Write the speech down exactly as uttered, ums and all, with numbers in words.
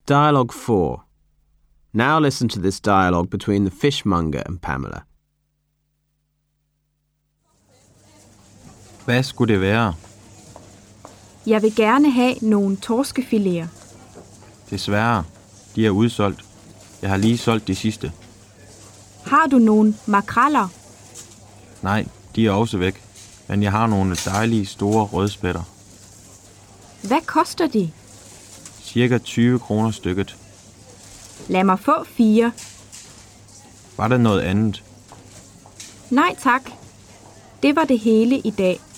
Dialogue four. Now listen to this dialogue between the fishmonger and Pamela. Hvad skulle det være? Jeg vil gerne have nogle torskefiléer. Desværre, de er udsolgt. Jeg har lige solgt de sidste. Har du nogle makreller? Nej, de er også væk. Men jeg har nogle dejlige store rødspætter. Hvad koster de? Cirka tyve kroner stykket. Lad mig få fire. Var der noget andet? Nej tak. Det var det hele i dag.